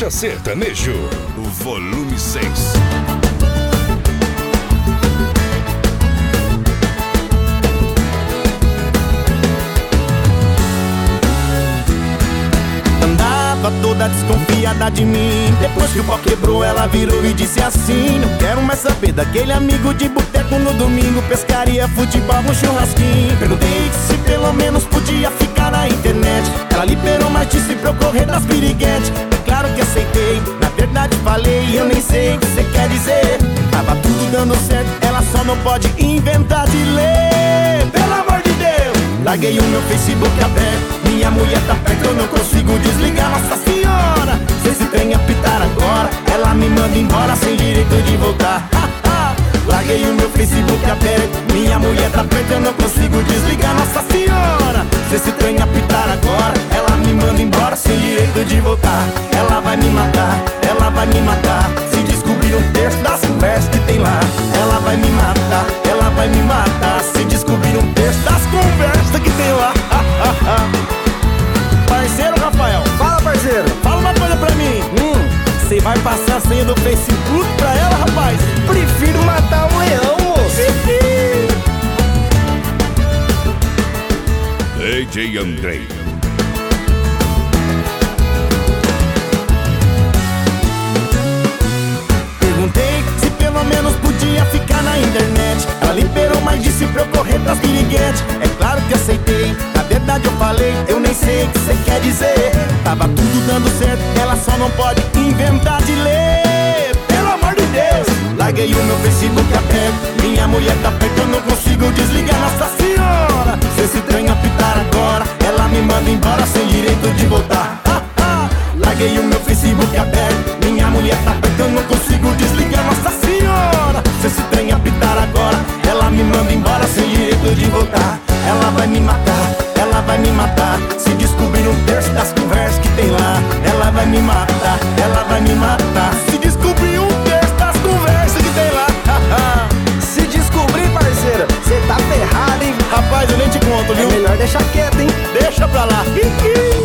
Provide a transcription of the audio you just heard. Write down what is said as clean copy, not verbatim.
Marcha Sertanejo, volume 6. Toda desconfiada de mim. Depois que o pau quebrou, ela virou e disse assim: não quero mais saber daquele amigo de boteco no domingo, pescaria, futebol, um churrasquinho. Perguntei se pelo menos podia ficar na internet. Ela liberou, mas disse pra eu correr das piriguetes. É claro que aceitei, na verdade falei, eu nem sei o que você quer dizer. Tava tudo dando certo, ela só não pode inventar de ler. Pelo amor de Deus! Larguei o meu Facebook aberto, minha mulher tá perto, eu não consigo desligar. Nossa senhora, se esse trem apitar agora, ela me manda embora sem direito de voltar. Larguei o meu Facebook aberto, minha mulher tá perto, eu não consigo desligar. Nossa senhora, se esse trem apitar agora, ela me manda embora sem direito de voltar. Ela vai me matar, ela vai me matar. Se descobrir um terço das conversas que tem lá, ela vai me matar, ela vai me matar. Se descobrir um terço das conversas que tem lá. Parceiro Rafael, Fala, parceiro. fala uma coisa pra mim. Você vai passar a senha do Facebook pra ela, rapaz? Prefiro matar um leão, moço. DJ Andrei. Perguntei se pelo menos podia ficar na internet. Ela liberou, mas disse pra eu correr pras piriguetes. É claro que aceitei, na verdade eu falei, eu nem sei o que você quer dizer. Tava tudo dando certo, ela só não pode inventar de ler. Pelo amor de Deus! Larguei o meu Facebook aberto, minha mulher tá perto, eu não consigo desligar. Nossa senhora, se esse trem apitar agora, ela me manda embora sem direito de voltar. Larguei o meu Facebook aberto, minha mulher tá perto, eu não consigo desligar. Nossa senhora, se esse trem apitar agora, ela me manda embora sem direito de voltar. Ela vai me matar, ela vai me matar. Se descobrir um terço das conversas que tem lá, ela vai me matar, ela vai me matar. Se descobrir um terço das conversas que tem lá. Se descobrir, parceiro, cê tá ferrado, hein? Rapaz, eu nem te conto, É viu? melhor deixar quieto, hein? Deixa pra lá.